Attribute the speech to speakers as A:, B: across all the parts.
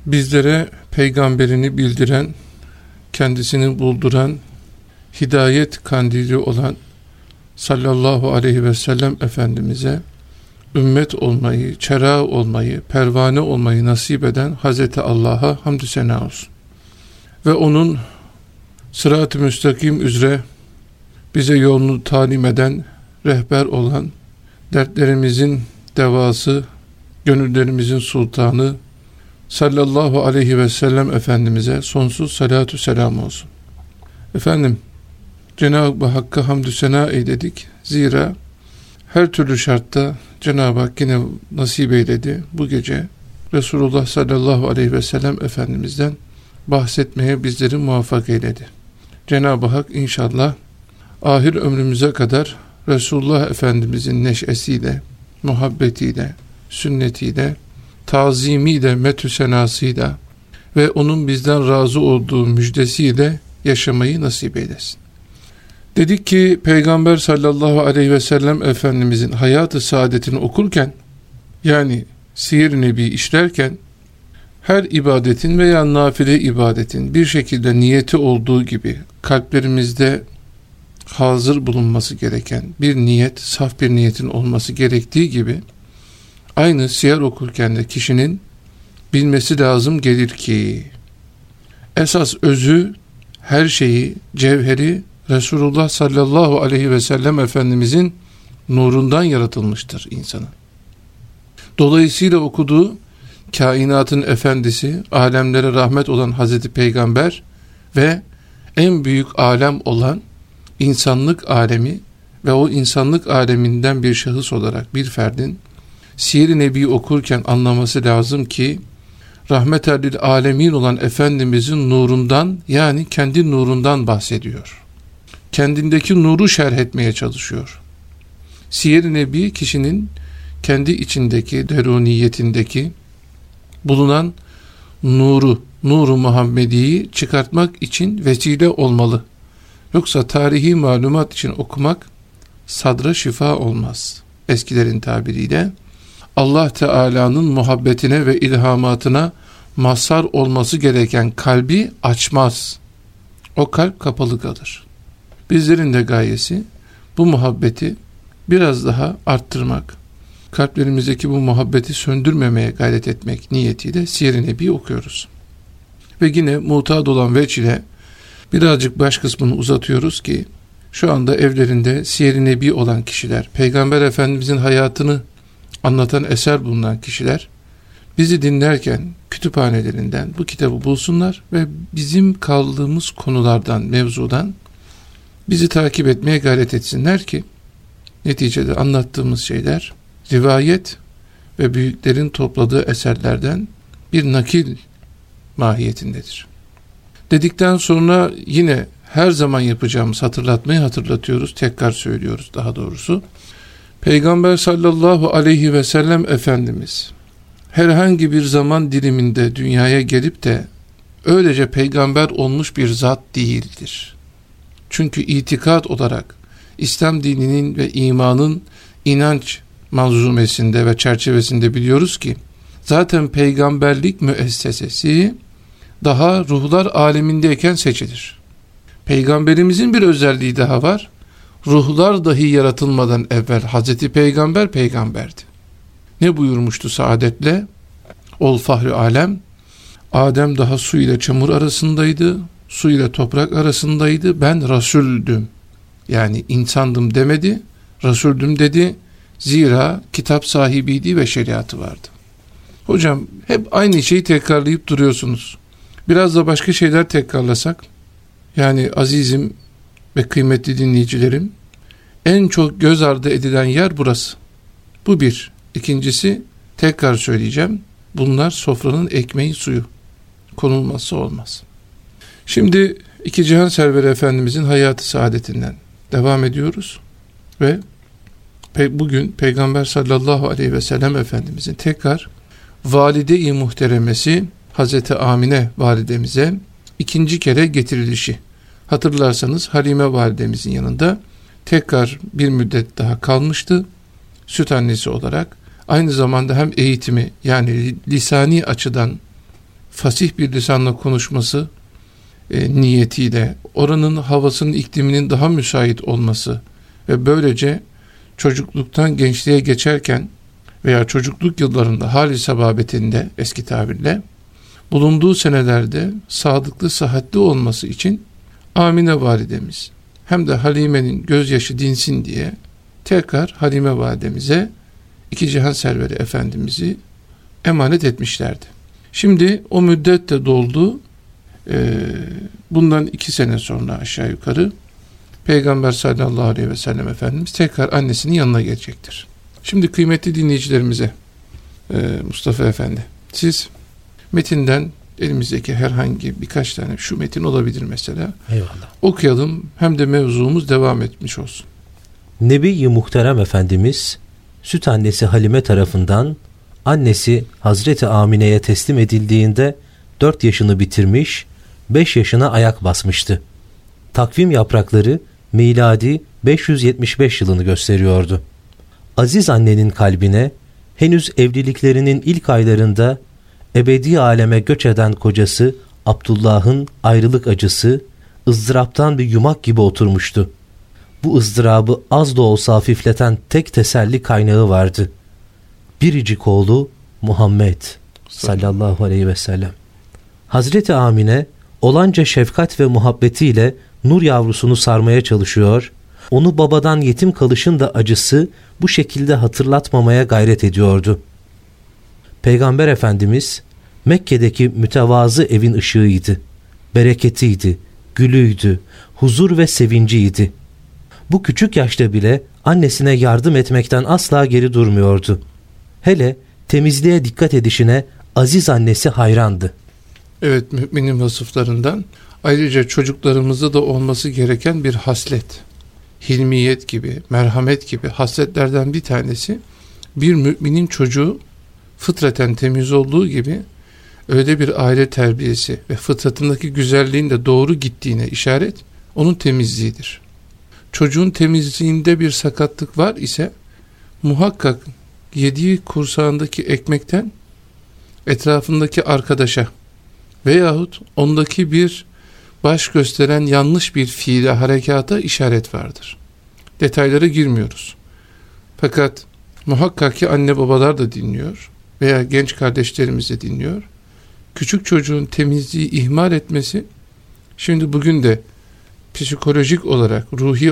A: bizlere peygamberini bildiren, kendisini bulduran, hidayet kandili olan sallallahu aleyhi ve sellem Efendimiz'e ümmet olmayı, çera olmayı, pervane olmayı nasip eden Hazreti Allah'a hamdü sena olsun. Ve onun sırat-ı müstakim üzere bize yolunu talim eden, rehber olan, dertlerimizin devası, gönüllerimizin sultanı sallallahu aleyhi ve sellem Efendimiz'e sonsuz salatü selam olsun. Efendim, Cenab-ı Hakk'a hamdü sena eyledik. Zira her türlü şartta Cenab-ı Hak yine nasip eyledi. Bu gece Resulullah sallallahu aleyhi ve sellem Efendimiz'den bahsetmeye bizleri muvaffak eyledi. Cenab-ı Hak inşallah ahir ömrümüze kadar Resulullah Efendimiz'in neşesiyle, muhabbetiyle, sünnetiyle, tazimiyle, metü senasıyla ve onun bizden razı olduğu müjdesiyle yaşamayı nasip eylesin. Dedik ki Peygamber sallallahu aleyhi ve sellem Efendimizin hayat-ı saadetini okurken, yani siyer-i nebi işlerken, her ibadetin veya nafile ibadetin bir şekilde niyeti olduğu gibi kalplerimizde hazır bulunması gereken bir niyet, saf bir niyetin olması gerektiği gibi, aynı siyer okurken de kişinin bilmesi lazım gelir ki, esas özü, her şeyi, cevheri Resulullah sallallahu aleyhi ve sellem Efendimizin nurundan yaratılmıştır insanın. Dolayısıyla okuduğu kainatın efendisi, alemlere rahmet olan Hazreti Peygamber ve en büyük alem olan insanlık alemi ve o insanlık aleminden bir şahıs olarak bir ferdin Siyer-i Nebi okurken anlaması lazım ki rahmet-ül lil alemin olan Efendimizin nurundan, yani kendi nurundan bahsediyor. Kendindeki nuru şerh etmeye çalışıyor. Siyer-i Nebi kişinin kendi içindeki, deruniyetindeki bulunan nuru Muhammedi'yi çıkartmak için vesile olmalı. Yoksa tarihi malumat için okumak sadra şifa olmaz. Eskilerin tabiriyle Allah Teala'nın muhabbetine ve ilhamatına mazhar olması gereken kalbi açmaz. O kalp kapalı kalır. Bizlerin de gayesi bu muhabbeti biraz daha arttırmak, kalplerimizdeki bu muhabbeti söndürmemeye gayret etmek niyetiyle Siyer-i Nebi okuyoruz. Ve yine mutat olan veç ile birazcık baş kısmını uzatıyoruz ki şu anda evlerinde Siyer-i Nebi olan kişiler, Peygamber Efendimizin hayatını anlatan eser bulunan kişiler bizi dinlerken kütüphanelerinden bu kitabı bulsunlar ve bizim kaldığımız konulardan, mevzudan bizi takip etmeye gayret etsinler ki neticede anlattığımız şeyler rivayet ve büyüklerin topladığı eserlerden bir nakil mahiyetindedir. Dedikten sonra yine her zaman yapacağımız hatırlatmayı hatırlatıyoruz, tekrar söylüyoruz daha doğrusu. Peygamber sallallahu aleyhi ve sellem Efendimiz herhangi bir zaman diliminde dünyaya gelip de öylece peygamber olmuş bir zat değildir. Çünkü itikat olarak İslam dininin ve imanın inanç manzumesinde ve çerçevesinde biliyoruz ki zaten peygamberlik müessesesi daha ruhlar alemindeyken seçilir. Peygamberimizin bir özelliği daha var. Ruhlar dahi yaratılmadan evvel Hazreti Peygamber peygamberdi. Ne buyurmuştu saadetle? Ol fahri alem. Adem daha su ile çamur arasındaydı. Su ile toprak arasındaydı. Ben Resul'düm. Yani insandım demedi. Resul'düm dedi. Zira kitap sahibiydi ve şeriatı vardı. Hocam hep aynı şeyi tekrarlayıp duruyorsunuz. Biraz da başka şeyler tekrarlasak. Yani azizim ve kıymetli dinleyicilerim, en çok göz ardı edilen yer burası. Bu bir. İkincisi, tekrar söyleyeceğim, bunlar sofranın ekmeği suyu. Konulmazsa olmaz. Şimdi iki cihan serveri Efendimizin hayatı saadetinden devam ediyoruz ve bugün Peygamber sallallahu aleyhi ve sellem Efendimizin tekrar valide-i muhteremesi Hazreti Amine validemize ikinci kere getirilişi. Hatırlarsanız Halime validemizin yanında tekrar bir müddet daha kalmıştı. Süt annesi olarak aynı zamanda hem eğitimi, yani lisani açıdan fasih bir lisanla konuşması niyetiyle, oranın havasının, ikliminin daha müsait olması ve böylece çocukluktan gençliğe geçerken veya çocukluk yıllarında hali sababetinde, eski tabirle bulunduğu senelerde sadıklı, sıhhatli olması için Amine validemiz hem de Halime'nin gözyaşı dinsin diye tekrar Halime validemize iki cihan serveri Efendimiz'i emanet etmişlerdi. Şimdi o müddet de doldu. Bundan 2 sene sonra aşağı yukarı Peygamber sallallahu aleyhi ve sellem Efendimiz tekrar annesinin yanına gelecektir. Şimdi kıymetli dinleyicilerimize Mustafa Efendi, siz metinden elimizdeki herhangi birkaç tane, şu metin olabilir mesela.
B: Eyvallah.
A: Okuyalım, hem de mevzumuz devam etmiş olsun.
B: Nebi-i Muhterem Efendimiz süt annesi Halime tarafından annesi Hazreti Amine'ye teslim edildiğinde 4 yaşını bitirmiş, 5 yaşına ayak basmıştı. Takvim yaprakları miladi 575 yılını gösteriyordu. Aziz annenin kalbine henüz evliliklerinin ilk aylarında ebedi aleme göç eden kocası Abdullah'ın ayrılık acısı ızdıraptan bir yumak gibi oturmuştu. Bu ızdırabı az da olsa hafifleten tek teselli kaynağı vardı. Biricik oğlu Muhammed sallallahu aleyhi ve sellem. Hazreti Amine olanca şefkat ve muhabbetiyle nur yavrusunu sarmaya çalışıyor, onu babadan yetim kalışın da acısı bu şekilde hatırlatmamaya gayret ediyordu. Peygamber Efendimiz Mekke'deki mütevazı evin ışığıydı, bereketiydi, gülüydü, huzur ve sevinciydi. Bu küçük yaşta bile annesine yardım etmekten asla geri durmuyordu. Hele temizliğe dikkat edişine aziz annesi hayrandı.
A: Evet, müminin vasıflarından ayrıca çocuklarımızda da olması gereken bir haslet, hilmiyet gibi, merhamet gibi hasletlerden bir tanesi, bir müminin çocuğu fıtraten temiz olduğu gibi öyle bir aile terbiyesi ve fıtratındaki güzelliğin de doğru gittiğine işaret onun temizliğidir. Çocuğun temizliğinde bir sakatlık var ise muhakkak yediği kursağındaki ekmekten etrafındaki arkadaşa veyahut ondaki bir baş gösteren yanlış bir fiile, harekata işaret vardır. Detaylara girmiyoruz. Fakat muhakkak ki anne babalar da dinliyor veya genç kardeşlerimiz de dinliyor. Küçük çocuğun temizliği ihmal etmesi, şimdi bugün de psikolojik olarak,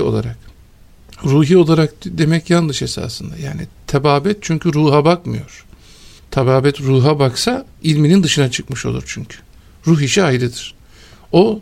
A: ruhi olarak demek yanlış esasında. Yani tebabet çünkü ruha bakmıyor. Tebabet ruha baksa ilminin dışına çıkmış olur çünkü. Ruh işi ayrıdır. O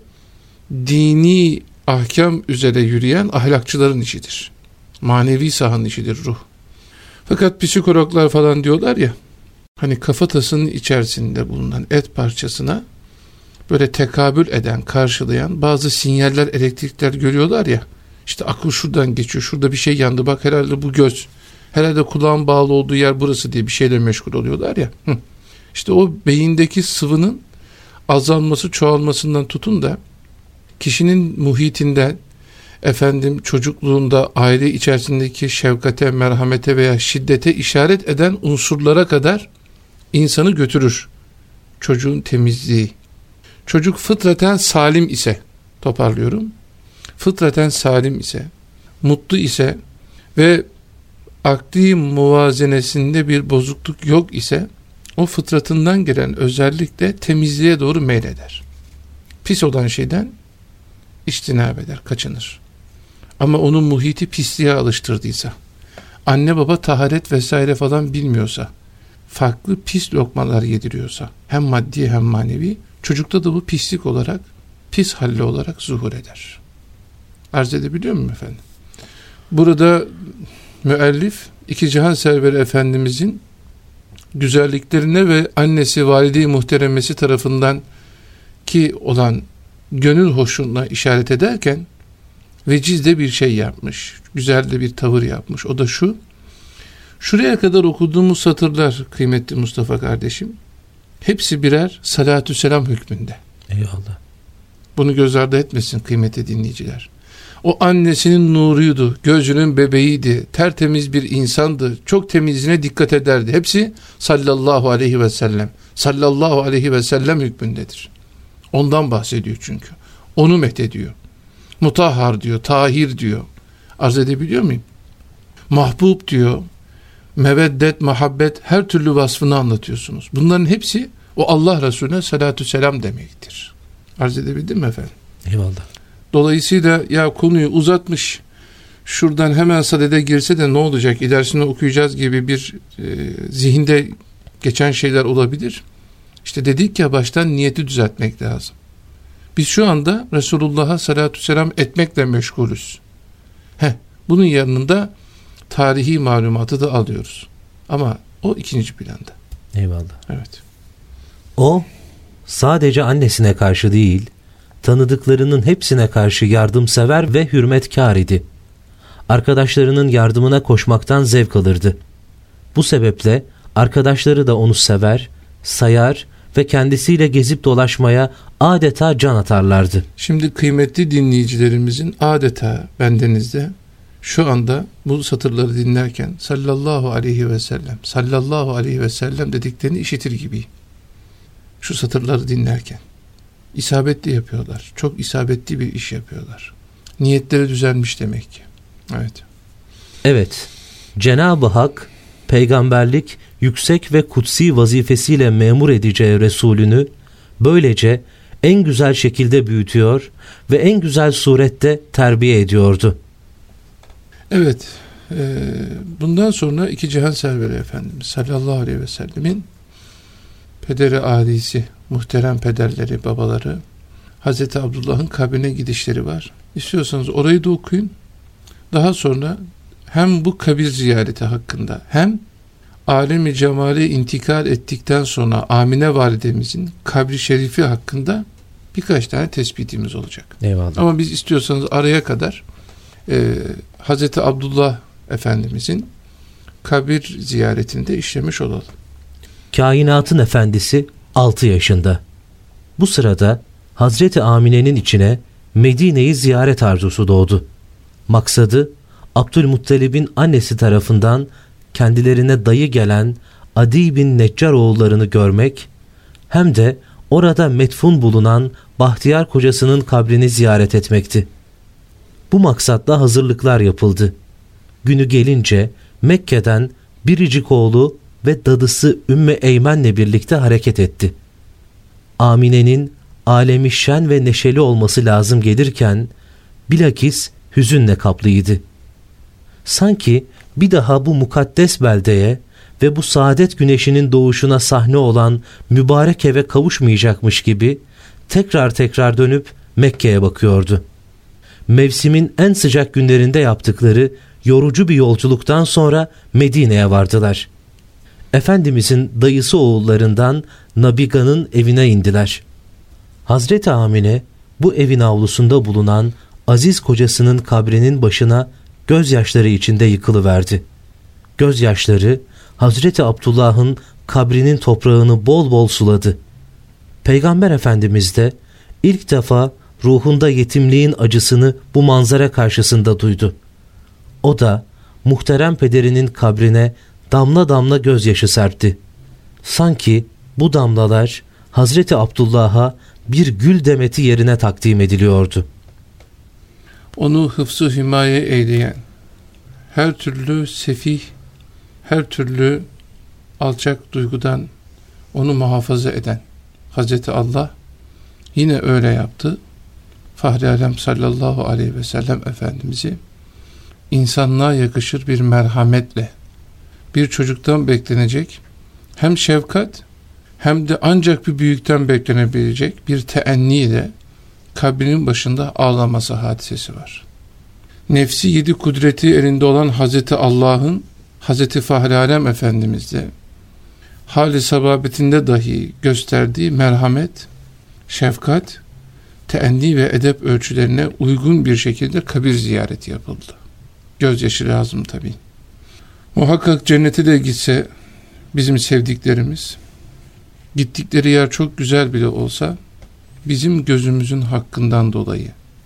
A: dini ahkam üzere yürüyen ahlakçıların işidir. Manevi sahanın işidir ruh. Fakat psikologlar falan diyorlar ya, hani kafatasının içerisinde bulunan et parçasına böyle tekabül eden, karşılayan bazı sinyaller, elektrikler görüyorlar ya, işte akıl şuradan geçiyor, şurada bir şey yandı, bak herhalde bu göz, herhalde kulağın bağlı olduğu yer burası diye bir şeyle meşgul oluyorlar ya. İşte o beyindeki sıvının azalması, çoğalmasından tutun da kişinin muhitinden, çocukluğunda aile içerisindeki şefkate, merhamete veya şiddete işaret eden unsurlara kadar insanı götürür. Çocuğun temizliği. Çocuk fıtraten salim ise, toparlıyorum, fıtraten salim ise, mutlu ise ve akli muvazenesinde bir bozukluk yok ise, o fıtratından gelen özellikle temizliğe doğru meyleder. Pis olan şeyden içtinab eder, kaçınır. Ama onun muhiti pisliğe alıştırdıysa, anne baba taharet vesaire falan bilmiyorsa, farklı pis lokmalar yediriyorsa, hem maddi hem manevi, çocukta da bu pislik olarak, pis halli olarak zuhur eder. Arz edebiliyor muyum efendim? Burada müellif iki cihan serveri Efendimizin güzelliklerine ve annesi valide-i muhteremesi tarafından ki olan gönül hoşluğuna işaret ederken veciz de bir şey yapmış, güzel de bir tavır yapmış. O da şu: şuraya kadar okuduğumuz satırlar kıymetli Mustafa kardeşim, hepsi birer salatü selam hükmünde.
B: Eyvallah.
A: Bunu göz ardı etmesin kıymetli dinleyiciler. O annesinin nuruydu, gözünün bebeğiydi, tertemiz bir insandı, çok temizliğine dikkat ederdi. Hepsi sallallahu aleyhi ve sellem, sallallahu aleyhi ve sellem hükmündedir. Ondan bahsediyor çünkü. Onu methediyor. Mutahhar diyor, tahir diyor. Arz edebiliyor muyum? Mahbub diyor. Meveddet, muhabbet, her türlü vasfını anlatıyorsunuz. Bunların hepsi o Allah Resulüne salatü selam demektir. Arz edebildim mi efendim?
B: Eyvallah.
A: Dolayısıyla ya konuyu uzatmış, şuradan hemen sadede girse de ne olacak, ilerisini okuyacağız gibi bir zihinde geçen şeyler olabilir. İşte dedik ya, baştan niyeti düzeltmek lazım. Biz şu anda Resulullah'a salatü selam etmekle meşgulüz. Bunun yanında tarihi malumatı da alıyoruz. Ama o ikinci planda.
B: Eyvallah.
A: Evet.
B: O sadece annesine karşı değil, tanıdıklarının hepsine karşı yardımsever ve hürmetkar idi. Arkadaşlarının yardımına koşmaktan zevk alırdı. Bu sebeple arkadaşları da onu sever, sayar ve kendisiyle gezip dolaşmaya adeta can atarlardı.
A: Şimdi kıymetli dinleyicilerimizin adeta bendenizde şu anda bu satırları dinlerken sallallahu aleyhi ve sellem, sallallahu aleyhi ve sellem dediklerini işitir gibiyim. Şu satırları dinlerken. İsabetli yapıyorlar. Çok isabetli bir iş yapıyorlar. Niyetleri düzelmiş demek ki. Evet.
B: Evet. Cenab-ı Hak peygamberlik yüksek ve kutsi vazifesiyle memur edeceği Resulünü böylece en güzel şekilde büyütüyor ve en güzel surette terbiye ediyordu.
A: Evet. Bundan sonra iki cihan serveri Efendimiz sallallahu aleyhi ve sellemin pederi âlisi, muhterem pederleri, babaları, Hazreti Abdullah'ın kabrine gidişleri var. İstiyorsanız orayı da okuyun. Daha sonra hem bu kabir ziyareti hakkında hem alemi cemale intikal ettikten sonra Amine validemizin kabri şerifi hakkında birkaç tane tespitimiz olacak.
B: Eyvallah.
A: Ama biz istiyorsanız araya kadar Hazreti Abdullah Efendimizin kabir ziyaretinde işlemiş olalım.
B: Kainatın efendisi 6 yaşında. Bu sırada Hazreti Amine'nin içine Medine'yi ziyaret arzusu doğdu. Maksadı Abdülmuttalib'in annesi tarafından kendilerine dayı gelen Adi bin Neccar oğullarını görmek, hem de orada metfun bulunan Bahtiyar kocasının kabrini ziyaret etmekti. Bu maksatla hazırlıklar yapıldı. Günü gelince Mekke'den biricik oğlu ve dadısı Ümmü Eymen'le birlikte hareket etti. Amine'nin alemi şen ve neşeli olması lazım gelirken bilakis hüzünle kaplıydı. Sanki bir daha bu mukaddes beldeye ve bu saadet güneşinin doğuşuna sahne olan mübarek eve kavuşmayacakmış gibi tekrar tekrar dönüp Mekke'ye bakıyordu. Mevsimin en sıcak günlerinde yaptıkları yorucu bir yolculuktan sonra Medine'ye vardılar. Efendimizin dayısı oğullarından Nabiga'nın evine indiler. Hazreti Amine bu evin avlusunda bulunan aziz kocasının kabrinin başına gözyaşları içinde yıkılıverdi. Gözyaşları Hazreti Abdullah'ın kabrinin toprağını bol bol suladı. Peygamber Efendimiz de ilk defa ruhunda yetimliğin acısını bu manzara karşısında duydu. O da muhterem pederinin kabrine damla damla gözyaşı serpti. Sanki bu damlalar Hazreti Abdullah'a bir gül demeti yerine takdim ediliyordu.
A: Onu hıfzı himaye eyleyen, her türlü sefih, her türlü alçak duygudan onu muhafaza eden Hazreti Allah yine öyle yaptı. Fahri Alem sallallahu aleyhi ve sellem Efendimiz'i insanlığa yakışır bir merhametle, bir çocuktan beklenecek hem şefkat hem de ancak bir büyükten beklenebilecek bir teenniyle kabrinin başında ağlaması hadisesi var. Nefsi 7 kudreti elinde olan Hazreti Allah'ın Hazreti Fahri Alem Efendimiz'de hali sababetinde dahi gösterdiği merhamet, şefkat, teenni ve edep ölçülerine uygun bir şekilde kabir ziyareti yapıldı. Gözyaşı lazım tabii. Muhakkak cennete de gitse bizim sevdiklerimiz, gittikleri yer çok güzel bile olsa bizim gözümüzün hakkından dolayı,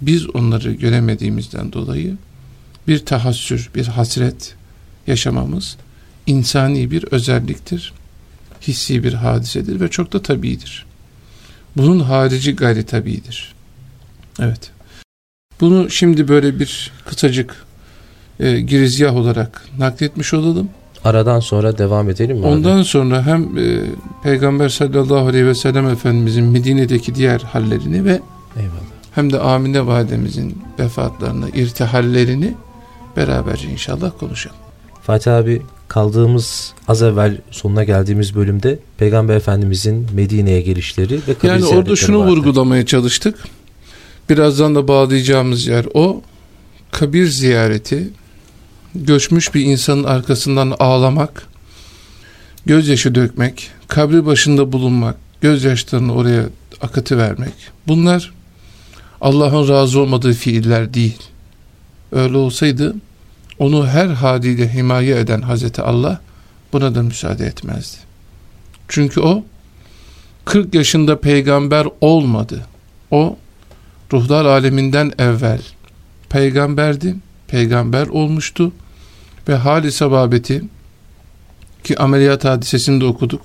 A: biz onları göremediğimizden dolayı bir tahassür, bir hasret yaşamamız insani bir özelliktir. Hissi bir hadisedir ve çok da tabiidir. Bunun harici gayri tabiidir. Evet. Bunu şimdi böyle bir kısacık girizgah olarak nakletmiş olalım.
B: Aradan sonra devam edelim mi?
A: Ondan sonra hem Peygamber sallallahu aleyhi ve sellem Efendimizin Medine'deki diğer hallerini ve hem de Amine validemizin vefatlarını, irtihallerini beraberce inşallah konuşalım.
B: Fatih abi, kaldığımız az evvel sonuna geldiğimiz bölümde Peygamber Efendimizin Medine'ye gelişleri ve kabir
A: yani
B: ziyaretleri
A: orada şunu
B: vardı.
A: vurgulamaya çalıştık. Birazdan da bağlayacağımız yer o. Kabir ziyareti, göçmüş bir insanın arkasından ağlamak, gözyaşı dökmek, kabri başında bulunmak, gözyaşlarını oraya akıtıvermek. Bunlar Allah'ın razı olmadığı fiiller değil. Öyle olsaydı onu her haliyle himaye eden Hazreti Allah buna da müsaade etmezdi. Çünkü o 40 yaşında peygamber olmadı. O ruhlar aleminden evvel peygamberdi, peygamber olmuştu ve hali sababeti ki ameliyat hadisesini de okuduk.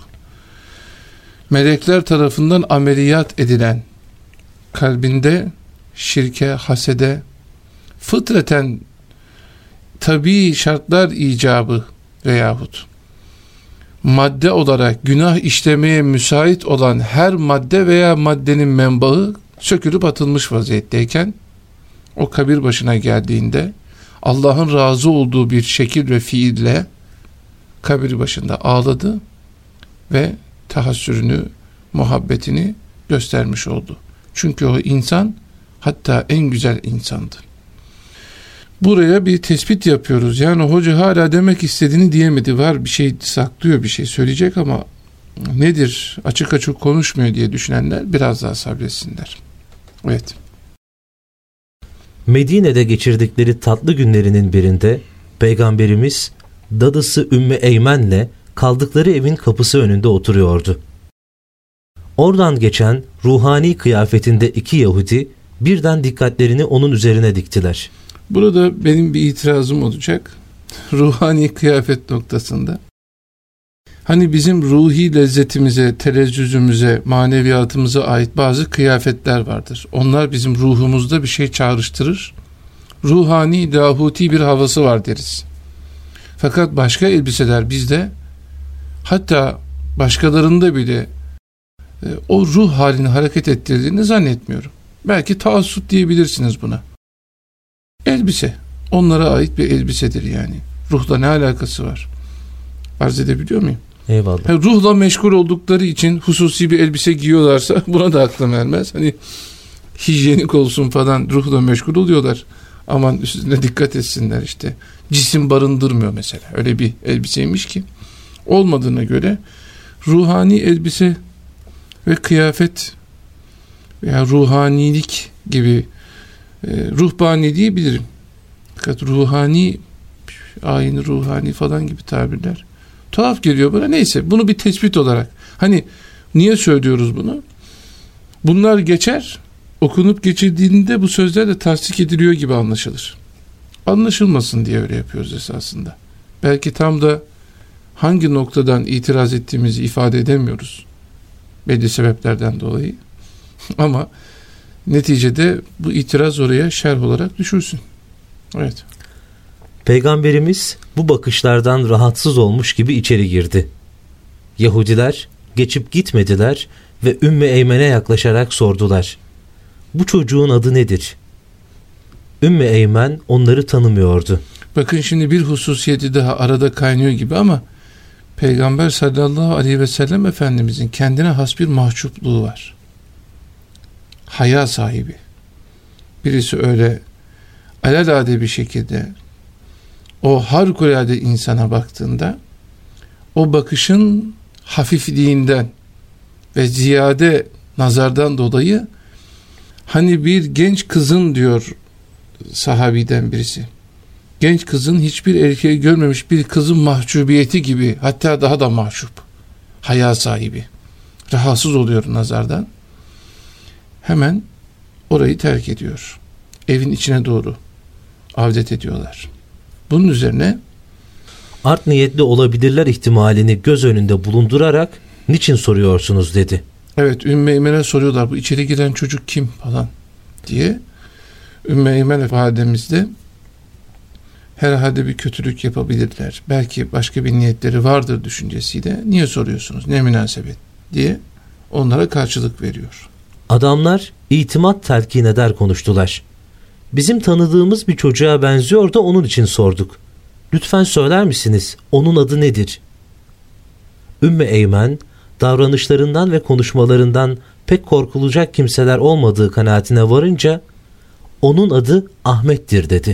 A: Melekler tarafından ameliyat edilen, kalbinde şirke, hasede, fıtraten tabii şartlar icabı veyahut madde olarak günah işlemeye müsait olan her madde veya maddenin menbaı sökülüp atılmış vaziyetteyken o kabir başına geldiğinde Allah'ın razı olduğu bir şekil ve fiille kabir başında ağladı ve tahassürünü, muhabbetini göstermiş oldu. Çünkü o insan hatta en güzel insandı. Buraya bir tespit yapıyoruz. Yani hoca hala demek istediğini diyemedi. Var bir şey saklıyor, bir şey söyleyecek ama nedir? Açık açık konuşmuyor diye düşünenler biraz daha sabretsinler. Evet.
B: Medine'de geçirdikleri tatlı günlerinin birinde Peygamberimiz dadısı Ümmü Eymen'le kaldıkları evin kapısı önünde oturuyordu. Oradan geçen ruhani kıyafetinde iki Yahudi birden dikkatlerini onun üzerine diktiler.
A: Burada benim bir itirazım olacak. Ruhani kıyafet noktasında. Hani bizim ruhi lezzetimize, telezzüzümüze, maneviyatımıza ait bazı kıyafetler vardır. Onlar bizim ruhumuzda bir şey çağrıştırır. Ruhani, lahuti bir havası var deriz. Fakat başka elbiseler bizde, hatta başkalarında bile o ruh halini hareket ettirdiğini zannetmiyorum. Belki taassut diyebilirsiniz buna. Elbise, onlara ait bir elbisedir yani. Ruhla ne alakası var? Arz edebiliyor muyum?
B: Eyvallah.
A: Ruhla meşgul oldukları için hususi bir elbise giyiyorlarsa buna da aklım ermez. Hani hijyenik olsun falan, ruhla meşgul oluyorlar. Aman üstüne dikkat etsinler işte. Cisim barındırmıyor mesela. Öyle bir elbiseymiş ki. Olmadığına göre ruhani elbise ve kıyafet veya ruhanilik gibi ruhbani diyebilirim. Fakat ruhani, ayin ruhani falan gibi tabirler tuhaf geliyor bana. Neyse, bunu bir tespit olarak. Hani niye söylüyoruz bunu? Bunlar geçer, okunup geçirdiğinde bu sözler de tasdik ediliyor gibi anlaşılır. Anlaşılmasın diye öyle yapıyoruz esasında. Belki tam da hangi noktadan itiraz ettiğimizi ifade edemiyoruz. Belli sebeplerden dolayı. Ama neticede bu itiraz oraya şerh olarak düşürsün. Evet.
B: Peygamberimiz bu bakışlardan rahatsız olmuş gibi içeri girdi. Yahudiler geçip gitmediler ve Ümmü Eymen'e yaklaşarak sordular. Bu çocuğun adı nedir? Ümmü Eymen onları tanımıyordu.
A: Bakın şimdi bir hususiyeti daha arada kaynıyor gibi ama Peygamber sallallahu aleyhi ve sellem Efendimizin kendine has bir mahcupluğu var. Haya sahibi. Birisi öyle alelade bir şekilde o harikulade insana baktığında o bakışın hafifliğinden ve ziyade nazardan dolayı hani bir genç kızın diyor sahabiden birisi. Genç kızın hiçbir erkeği görmemiş bir kızın mahcubiyeti gibi, hatta daha da mahcup. Haya sahibi. Rahatsız oluyor nazardan. Hemen orayı terk ediyor. evin içine doğru avdet ediyorlar. Bunun üzerine
B: art niyetli olabilirler ihtimalini göz önünde bulundurarak niçin soruyorsunuz dedi.
A: Evet, Ümmü Eymen'e soruyorlar, bu içeri giren çocuk kim falan diye. Ümmü Eymen validemiz de herhalde bir kötülük yapabilirler, belki başka bir niyetleri vardır düşüncesiyle, niye soruyorsunuz, ne münasebet diye onlara karşılık veriyor.
B: Adamlar itimat telkin eder konuştular. Bizim tanıdığımız bir çocuğa benziyor da onun için sorduk. Lütfen söyler misiniz, onun adı nedir? Ümmü Eymen davranışlarından ve konuşmalarından pek korkulacak kimseler olmadığı kanaatine varınca onun adı Ahmet'tir dedi.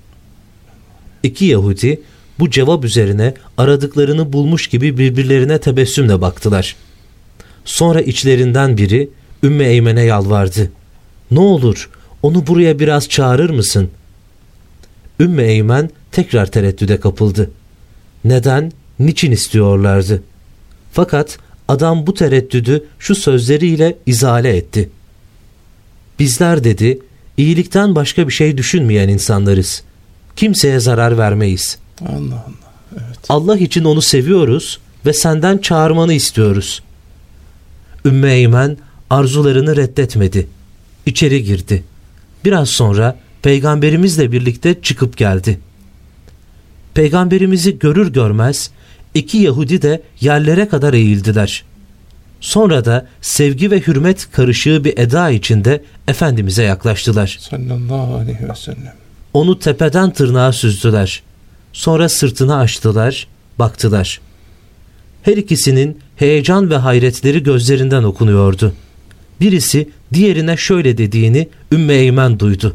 B: İki Yahudi bu cevap üzerine aradıklarını bulmuş gibi birbirlerine tebessümle baktılar. Sonra içlerinden biri Ümmü Eymen'e yalvardı. Ne olur onu buraya biraz çağırır mısın? Ümmü Eymen tekrar tereddüde kapıldı. Neden, niçin istiyorlardı? Fakat adam bu tereddüdü şu sözleriyle izale etti. Bizler dedi, iyilikten başka bir şey düşünmeyen insanlarız. Kimseye zarar vermeyiz.
A: Allah Allah. Evet.
B: Allah için onu seviyoruz ve senden çağırmanı istiyoruz. Ümmü Eymen arzularını reddetmedi. İçeri girdi. Biraz sonra Peygamberimizle birlikte çıkıp geldi. Peygamberimizi görür görmez iki Yahudi de yerlere kadar eğildiler. Sonra da sevgi ve hürmet karışığı bir eda içinde Efendimiz'e yaklaştılar.
A: Sallallahu aleyhi ve sellem.
B: Onu tepeden tırnağa süzdüler. Sonra sırtını açtılar, baktılar. Her ikisinin heyecan ve hayretleri gözlerinden okunuyordu. Birisi diğerine şöyle dediğini Ümmü Eymen duydu.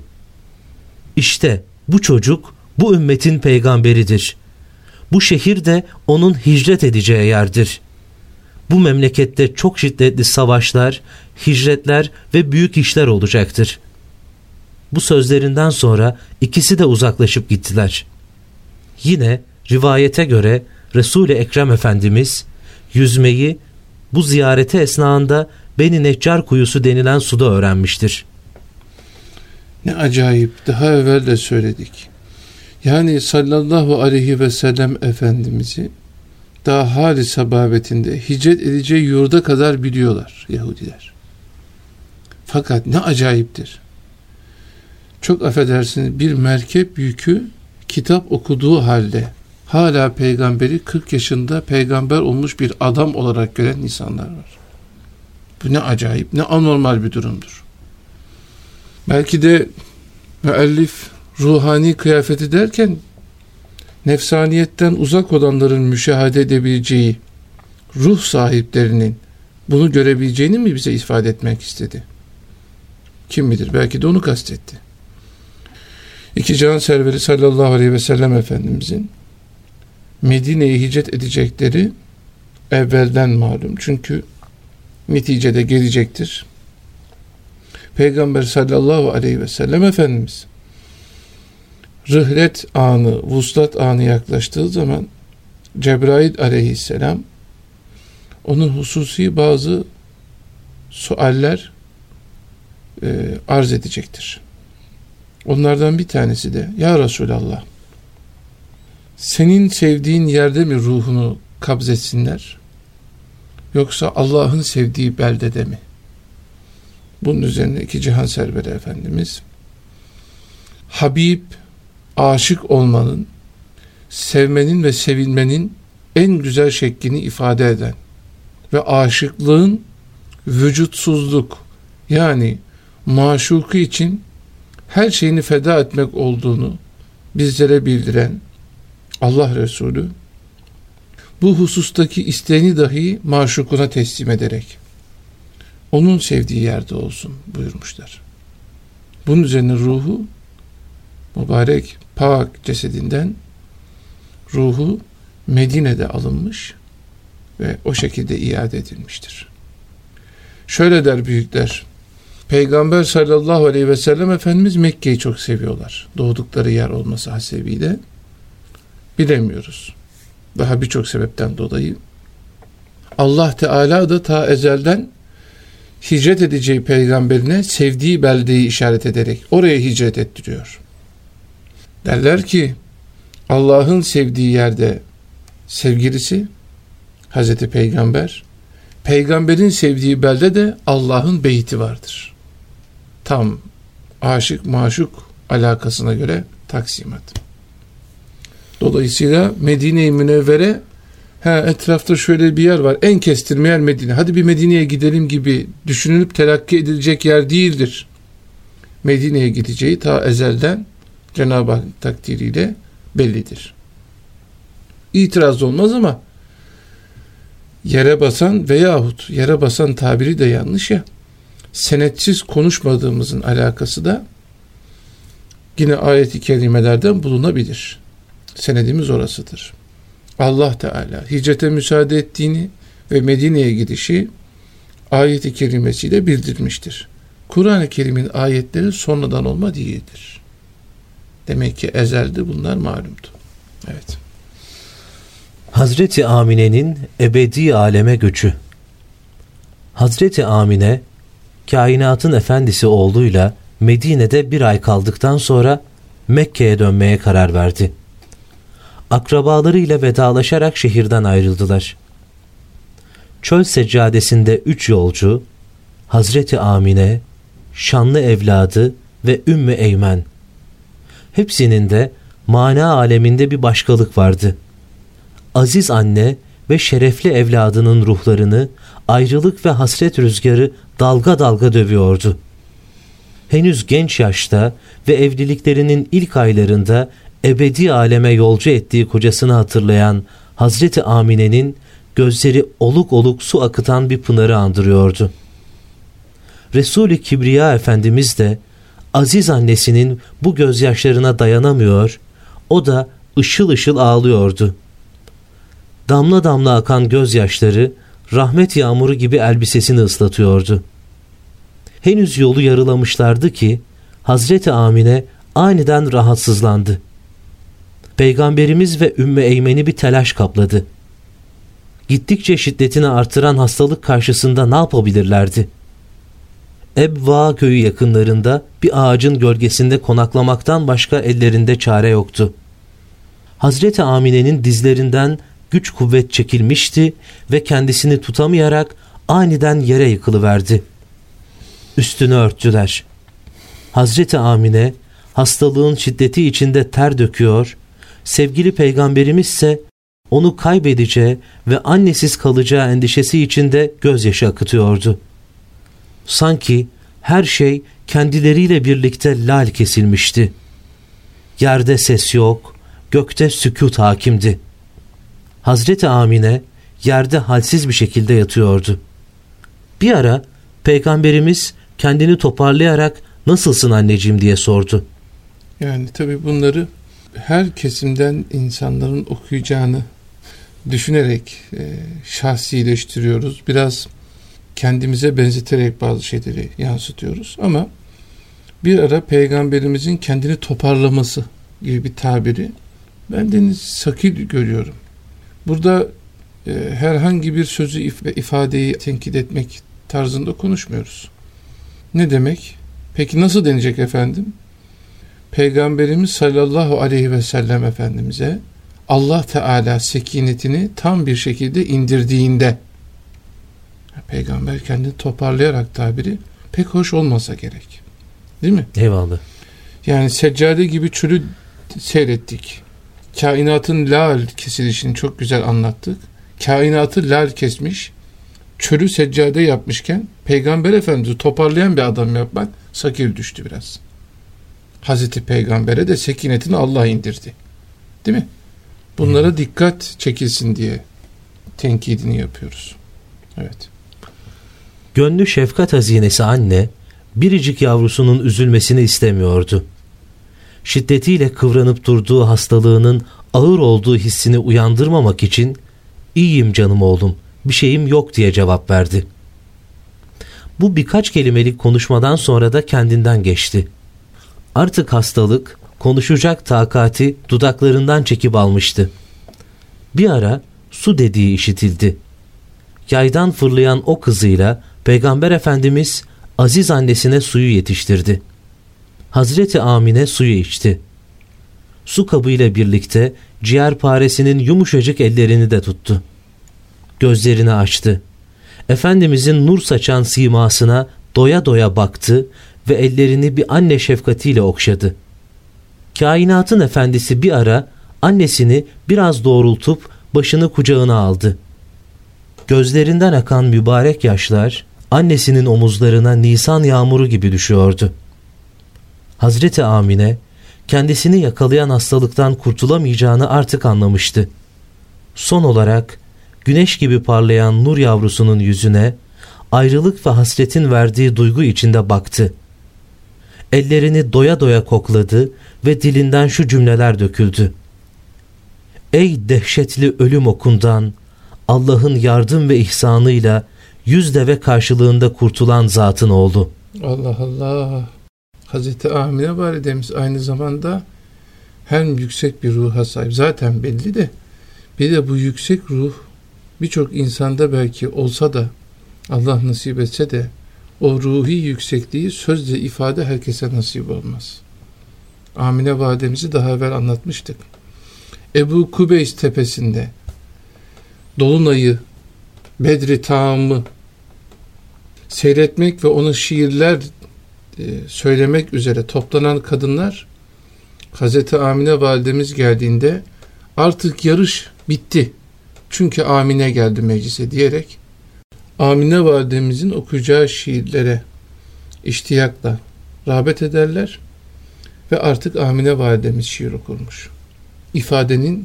B: İşte bu çocuk bu ümmetin peygamberidir. Bu şehir de onun hicret edeceği yerdir. Bu memlekette çok şiddetli savaşlar, hicretler ve büyük işler olacaktır. Bu sözlerinden sonra ikisi de uzaklaşıp gittiler. Yine rivayete göre Resul-i Ekrem Efendimiz yüzmeyi bu ziyareti esnasında Beni Neccar kuyusu denilen suda öğrenmiştir.
A: Ne acayip, daha evvel de söyledik. Yani sallallahu aleyhi ve sellem Efendimiz'i daha hali sababetinde hicret edeceği yurda kadar biliyorlar Yahudiler. Fakat ne acayiptir. Çok affedersiniz, bir merkep yükü kitap okuduğu halde hala peygamberi 40 yaşında peygamber olmuş bir adam olarak gören insanlar var. Bu ne acayip, ne anormal bir durumdur. Belki de müellif ruhani kıyafeti derken nefsaniyetten uzak olanların müşahede edebileceği ruh sahiplerinin bunu görebileceğini mi bize ifade etmek istedi? Kim bilir, belki de onu kastetti. İki can serveri sallallahu aleyhi ve sellem Efendimizin Medine'ye hicret edecekleri evvelden malum. Çünkü neticede gelecektir. Peygamber sallallahu aleyhi ve sellem Efendimiz rihlet anı, vuslat anı yaklaştığı zaman Cebrail aleyhisselam onun hususi bazı sualler arz edecektir. Onlardan bir tanesi de ya Resulallah, senin sevdiğin yerde mi ruhunu kabzetsinler, yoksa Allah'ın sevdiği beldede mi? Bunun üzerine iki cihan serveri Efendimiz Habib, aşık olmanın, sevmenin ve sevilmenin en güzel şeklini ifade eden ve aşıklığın vücutsuzluk, yani maşuku için her şeyini feda etmek olduğunu bizlere bildiren Allah Resulü bu husustaki isteğini dahi maşukuna teslim ederek onun sevdiği yerde olsun buyurmuşlar. Bunun üzerine ruhu, mübarek pak cesedinden ruhu Medine'de alınmış ve o şekilde iade edilmiştir. Şöyle der büyükler, Peygamber sallallahu aleyhi ve sellem Efendimiz Mekke'yi çok seviyorlar. Doğdukları yer olması hasebiyle. Bilemiyoruz. Daha birçok sebepten dolayı. Allah Teala da ta ezelden hicret edeceği peygamberine sevdiği beldeyi işaret ederek oraya hicret ettiriyor. Derler ki Allah'ın sevdiği yerde sevgilisi Hazreti Peygamber, peygamberin sevdiği belde de Allah'ın beyti vardır. Tam aşık maşuk alakasına göre taksimat. Dolayısıyla Medine-i Münevvere etrafta şöyle bir yer var. En kestirme yer Medine. Hadi bir Medine'ye gidelim gibi düşünülüp telakki edilecek yer değildir. Medine'ye gideceği ta ezelden Cenab-ı Hak takdiriyle bellidir. İtiraz olmaz ama yere basan veyahut yere basan tabiri de yanlış ya. Senetsiz konuşmadığımızın alakası da yine ayet-i kerimelerden bulunabilir. Senedimiz orasıdır. Allah Teala hicrete müsaade ettiğini ve Medine'ye gidişi ayet-i kerimesiyle bildirmiştir. Kur'an-ı Kerim'in ayetleri sonradan olma değildir. Demek ki ezelde bunlar malumdu. Evet.
B: Hazreti Amine'nin ebedi aleme göçü. Hazreti Amine, kainatın efendisi oğluyla Medine'de bir ay kaldıktan sonra Mekke'ye dönmeye karar verdi. Akrabalarıyla vedalaşarak şehirden ayrıldılar. Çöl seccadesinde 3 yolcu, Hazreti Amine, şanlı evladı ve Ümmü Eymen. Hepsinin de mana aleminde bir başkalık vardı. Aziz anne ve şerefli evladının ruhlarını ayrılık ve hasret rüzgarı dalga dalga dövüyordu. Henüz genç yaşta ve evliliklerinin ilk aylarında ebedi aleme yolcu ettiği kocasını hatırlayan Hazreti Amine'nin gözleri oluk oluk su akıtan bir pınarı andırıyordu. Resul-i Kibriya Efendimiz de aziz annesinin bu gözyaşlarına dayanamıyor, o da ışıl ışıl ağlıyordu. Damla damla akan gözyaşları rahmet yağmuru gibi elbisesini ıslatıyordu. Henüz yolu yarılamışlardı ki Hazreti Amine aniden rahatsızlandı. Peygamberimiz ve Ümmü Eymen'i bir telaş kapladı. Gittikçe şiddetini artıran hastalık karşısında ne yapabilirlerdi? Ebva köyü yakınlarında bir ağacın gölgesinde konaklamaktan başka ellerinde çare yoktu. Hazreti Amine'nin dizlerinden güç kuvvet çekilmişti ve kendisini tutamayarak aniden yere yıkılıverdi. Üstünü örttüler. Hazreti Amine hastalığın şiddeti içinde ter döküyor, sevgili peygamberimiz ise onu kaybedeceği ve annesiz kalacağı endişesi içinde gözyaşı akıtıyordu. Sanki her şey kendileriyle birlikte lal kesilmişti. Yerde ses yok, gökte sükût hakimdi. Hazreti Amine yerde halsiz bir şekilde yatıyordu. Bir ara Peygamberimiz kendini toparlayarak "Nasılsın anneciğim?" diye sordu.
A: Yani tabii bunları her kesimden insanların okuyacağını düşünerek şahsileştiriyoruz. Biraz kendimize benzeterek bazı şeyleri yansıtıyoruz. Ama bir ara Peygamberimizin kendini toparlaması gibi bir tabiri ben deniz sakil görüyorum. Burada herhangi bir sözü ve ifadeyi tenkit etmek tarzında konuşmuyoruz. Ne demek? Peki nasıl denecek efendim? Peygamberimiz sallallahu aleyhi ve sellem Efendimiz'e Allah Teala sekinetini tam bir şekilde indirdiğinde, Peygamber kendini toparlayarak tabiri pek hoş olmasa gerek. Değil mi?
B: Eyvallah.
A: Yani seccade gibi çölü seyrettik. Kainatın lal kesilişini çok güzel anlattık. Kainatı lal kesmiş, çölü seccade yapmışken Peygamber Efendimiz'i toparlayan bir adam yapmak sakil düştü biraz. Hazreti Peygamber'e de sekinetini Allah indirdi. Değil mi? Bunlara dikkat çekilsin diye tenkidini yapıyoruz. Evet.
B: Gönlü şefkat hazinesi anne, biricik yavrusunun üzülmesini istemiyordu. Şiddetiyle kıvranıp durduğu hastalığının ağır olduğu hissini uyandırmamak için "İyiyim canım oğlum, bir şeyim yok" diye cevap verdi. Bu birkaç kelimelik konuşmadan sonra da kendinden geçti. Artık hastalık, konuşacak takati dudaklarından çekip almıştı. Bir ara su dediği işitildi. Yaydan fırlayan o kızıyla Peygamber Efendimiz aziz annesine suyu yetiştirdi. Hazreti Amine suyu içti. Su kabıyla birlikte ciğerparesinin yumuşacık ellerini de tuttu. Gözlerini açtı. Efendimizin nur saçan simasına doya doya baktı ve ellerini bir anne şefkatiyle okşadı. Kainatın efendisi bir ara annesini biraz doğrultup başını kucağına aldı. Gözlerinden akan mübarek yaşlar annesinin omuzlarına nisan yağmuru gibi düşüyordu. Hazreti Amine kendisini yakalayan hastalıktan kurtulamayacağını artık anlamıştı. Son olarak güneş gibi parlayan nur yavrusunun yüzüne ayrılık ve hasretin verdiği duygu içinde baktı. Ellerini doya doya kokladı ve dilinden şu cümleler döküldü. Ey dehşetli ölüm okundan, Allah'ın yardım ve ihsanıyla 100 deve karşılığında kurtulan zatın oğlu.
A: Allah Allah. Hazreti Amine validemiz aynı zamanda hem yüksek bir ruha sahip. Zaten belli de bir de bu yüksek ruh birçok insanda belki olsa da Allah nasip etse de o ruhi yüksekliği sözle ifade herkese nasip olmaz. Amine validemizi daha evvel anlatmıştık. Ebu Kubeys tepesinde Dolunay'ı, Bedri Tam'ı seyretmek ve ona şiirler söylemek üzere toplanan kadınlar Hazreti Amine validemiz geldiğinde artık yarış bitti. Çünkü Amine geldi meclise diyerek Amine validemizin okuyacağı şiirlere iştiyakla rağbet ederler ve artık Amine validemiz şiir okurmuş. İfadenin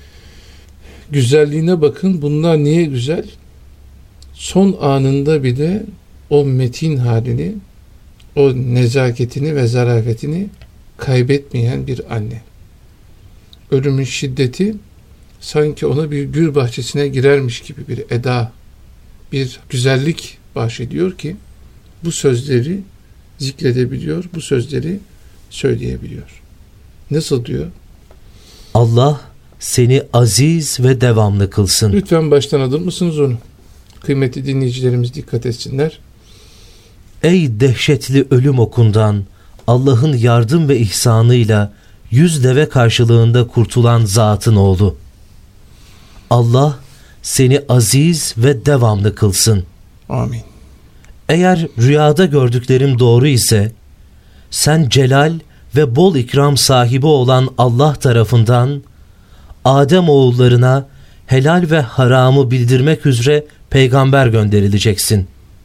A: güzelliğine bakın. Bunlar niye güzel? Son anında bile o metin halini, o nezaketini ve zarafetini kaybetmeyen bir anne. Ölümün şiddeti sanki ona bir gül bahçesine girermiş gibi bir eda, bir güzellik bahşediyor ki bu sözleri zikredebiliyor, bu sözleri söyleyebiliyor. Nasıl diyor?
B: Allah seni aziz ve devamlı kılsın.
A: Lütfen baştan alır mısınız onu? Kıymetli dinleyicilerimiz dikkat etsinler.
B: Ey dehşetli ölüm okundan, Allah'ın yardım ve ihsanıyla 100 deve karşılığında kurtulan zatın oğlu. Allah seni aziz ve devamlı kılsın.
A: Amin.
B: Eğer rüyada gördüklerim doğru ise, sen celal ve bol ikram sahibi olan Allah tarafından Adem oğullarına helal ve haramı bildirmek üzere peygamber gönderileceksin.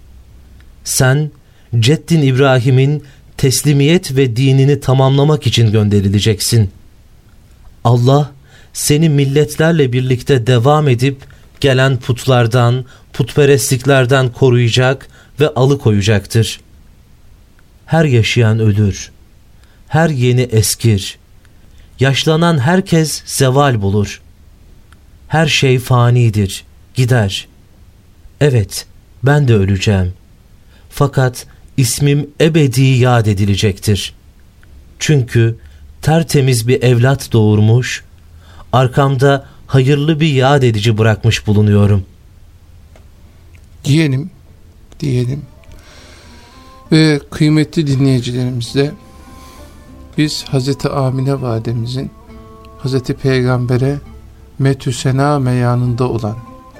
B: Sen Ceddin İbrahim'in teslimiyet ve dinini tamamlamak için gönderileceksin. Allah seni milletlerle birlikte devam edip gelen putlardan, putperestliklerden koruyacak ve alıkoyacaktır. Her yaşayan ölür, her yeni eskir, yaşlanan herkes zeval bulur. Her şey fanidir, gider. Evet, ben de öleceğim. Fakat ismim ebedi yad edilecektir. Çünkü tertemiz bir evlat doğurmuş, arkamda hayırlı bir yad edici bırakmış bulunuyorum.
A: Diyelim ve kıymetli dinleyicilerimizle biz Hazreti Amine validemizin Hazreti Peygamber'e metü sena meyanında olan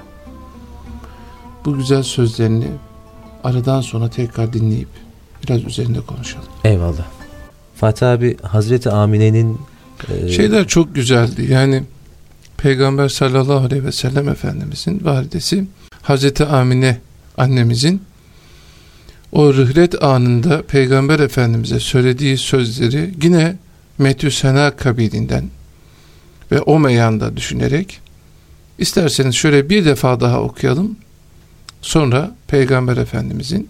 A: bu güzel sözlerini aradan sonra tekrar dinleyip biraz üzerinde konuşalım.
B: Eyvallah. Fatih abi, Hazreti Amine'nin
A: şeyler çok güzeldi. Yani Peygamber sallallahu aleyhi ve sellem Efendimizin validesi Hazreti Amine annemizin o rihlet anında Peygamber Efendimiz'e söylediği sözleri yine metü sena kabilinden ve o meyanda düşünerek isterseniz şöyle bir defa daha okuyalım. Sonra Peygamber Efendimizin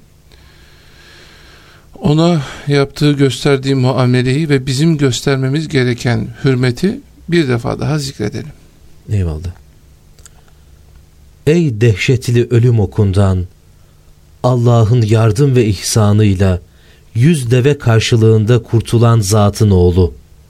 A: ona yaptığı, gösterdiği muameleyi ve bizim göstermemiz gereken hürmeti bir defa daha zikredelim.
B: Eyvallah. Ey dehşetli ölüm okundan, Allah'ın yardım ve ihsanıyla 100 deve karşılığında kurtulan zatın oğlu.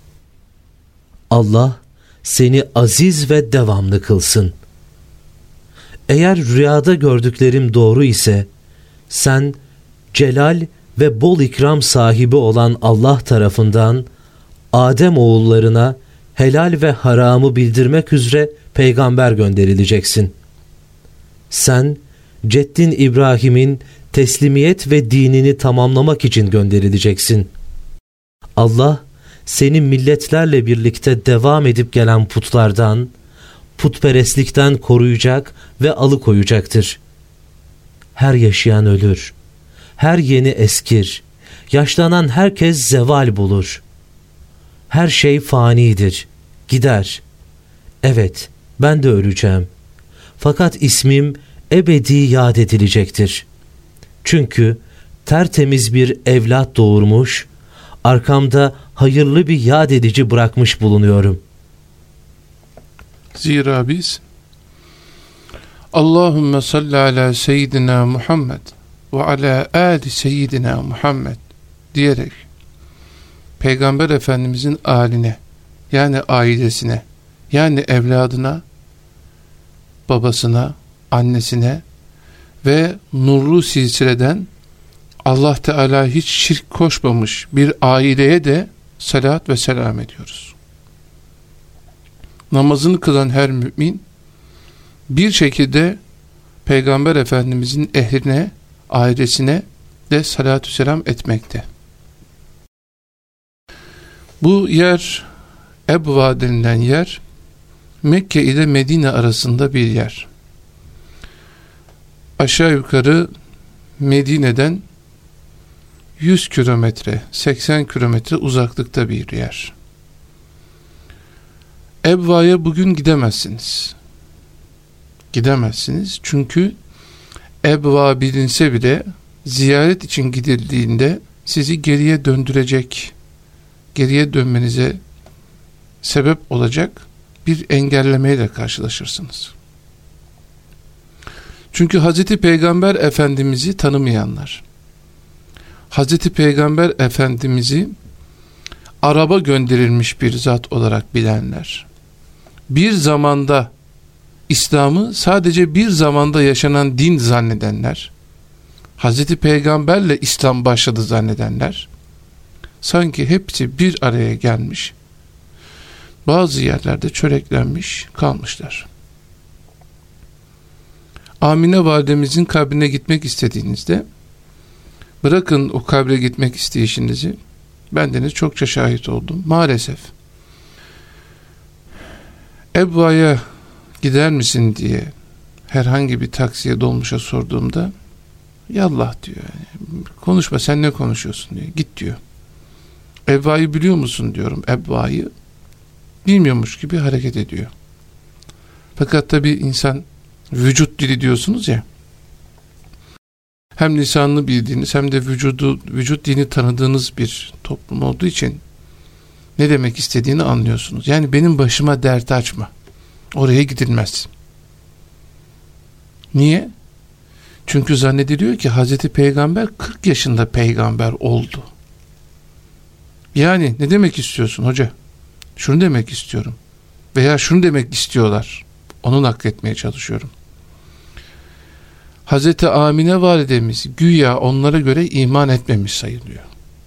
B: Allah seni aziz ve devamlı kılsın. Eğer rüyada gördüklerim doğru ise, Sen celal ve bol ikram sahibi olan Allah tarafından Adem oğullarına helal ve haramı bildirmek üzere peygamber gönderileceksin. Sen ceddin İbrahim'in teslimiyet ve dinini tamamlamak için gönderileceksin. Allah seni milletlerle birlikte devam edip gelen putlardan, putperestlikten koruyacak ve alıkoyacaktır. Her yaşayan ölür, her yeni eskir, yaşlanan herkes zeval bulur. Her şey fanidir, gider. Evet, ben de öleceğim. Fakat ismim ebedi yad edilecektir. Çünkü tertemiz bir evlat doğurmuş, arkamda hayırlı bir yad edici bırakmış bulunuyorum.
A: Zira biz Allahümme salli ala seyyidina Muhammed ve ala ali seyyidina Muhammed diyerek Peygamber Efendimizin aline, yani ailesine, yani evladına, babasına, annesine ve nurlu silsileden Allah Teala hiç şirk koşmamış bir aileye de salat ve selam ediyoruz. Namazını kılan her mümin bir şekilde Peygamber Efendimizin ehline, ailesine de salatü selam etmekte. Bu yer, Ebva denilen yer, Mekke ile Medine arasında bir yer. Aşağı yukarı Medine'den 100 kilometre, 80 kilometre uzaklıkta bir yer. Ebva'ya bugün gidemezsiniz. Gidemezsiniz çünkü Ebva bilinse bile ziyaret için gidildiğinde sizi geriye döndürecek, geriye dönmenize sebep olacak bir engellemeyle karşılaşırsınız. Çünkü Hazreti Peygamber Efendimiz'i tanımayanlar, Hazreti Peygamber Efendimiz'i araba gönderilmiş bir zat olarak bilenler, bir zamanda İslam'ı sadece bir zamanda yaşanan din zannedenler, Hazreti Peygamberle İslam başladı zannedenler, sanki hepsi bir araya gelmiş, bazı yerlerde çöreklenmiş kalmışlar. Amine validemizin kabrine gitmek istediğinizde, bırakın o kabre gitmek isteyişinizi, bendeniz çokça şahit oldum. Maalesef Ebva'ya gider misin diye herhangi bir taksiye, dolmuşa sorduğumda, yallah diyor. Konuşma, sen ne konuşuyorsun diyor. Git diyor. Ebva'yı biliyor musun diyorum. Ebva'yı bilmiyormuş gibi hareket ediyor. Fakat tabi insan vücut dili diyorsunuz ya, hem lisanını bildiğiniz hem de vücut dilini tanıdığınız bir toplum olduğu için ne demek istediğini anlıyorsunuz. Yani benim başıma dert açma. Oraya gidilmez. Niye? Çünkü zannediliyor ki Hazreti Peygamber 40 yaşında peygamber oldu. Yani ne demek istiyorsun hoca? Şunu demek istiyorum. Veya şunu demek istiyorlar. Onu nakletmeye çalışıyorum. Hazreti Amine validemiz güya onlara göre iman etmemiş sayılıyor.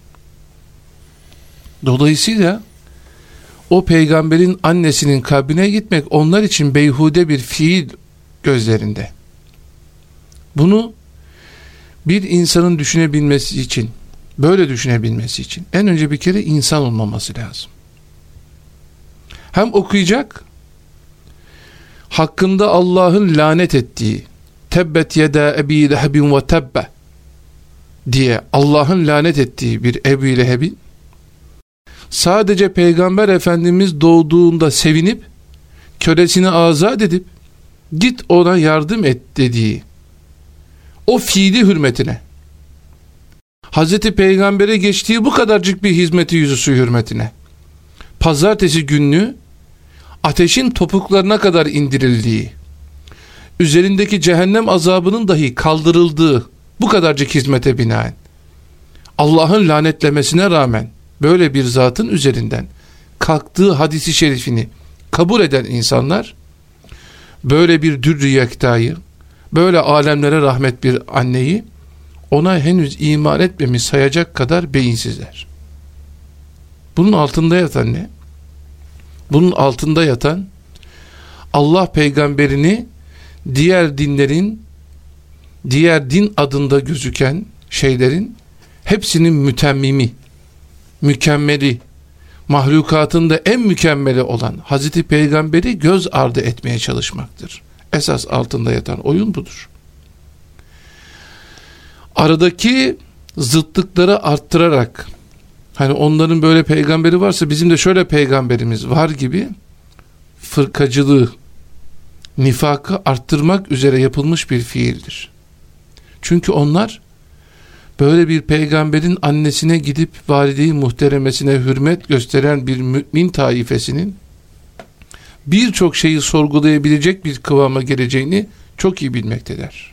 A: Dolayısıyla o peygamberin annesinin kabrine gitmek onlar için beyhude bir fiil gözlerinde. Bunu bir insanın düşünebilmesi için, böyle düşünebilmesi için en önce bir kere insan olmaması lazım. Hem okuyacak, hakkında Allah'ın lanet ettiği tebbet yeda ebi lehebin ve tebbe diye Allah'ın lanet ettiği bir Ebu Leheb'in sadece Peygamber Efendimiz doğduğunda sevinip kölesini azat edip git ona yardım et dediği o fiili hürmetine, Hazreti Peygamber'e geçtiği bu kadarcık bir hizmeti yüzüsü hürmetine, pazartesi günlü ateşin topuklarına kadar indirildiği, üzerindeki cehennem azabının dahi kaldırıldığı bu kadarcık hizmete binaen Allah'ın lanetlemesine rağmen böyle bir zatın üzerinden kalktığı hadisi şerifini kabul eden insanlar, böyle bir dürr-i yektayı, böyle alemlere rahmet bir anneyi ona henüz iman etmemiş sayacak kadar beyinsizler. Bunun altında yatan ne? Bunun altında yatan Allah peygamberini diğer dinlerin, diğer din adında gözüken şeylerin hepsinin mütemmimi, mükemmeli, mahlukatın da en mükemmeli olan Hazreti Peygamberi göz ardı etmeye çalışmaktır. Esas altında yatan oyun budur. Aradaki zıtlıkları arttırarak, hani onların böyle peygamberi varsa bizim de şöyle peygamberimiz var gibi fırkacılığı, nifakı arttırmak üzere yapılmış bir fiildir. Çünkü onlar böyle bir peygamberin annesine gidip valide-i muhteremesine hürmet gösteren bir mümin taifesinin birçok şeyi sorgulayabilecek bir kıvama geleceğini çok iyi bilmektedir.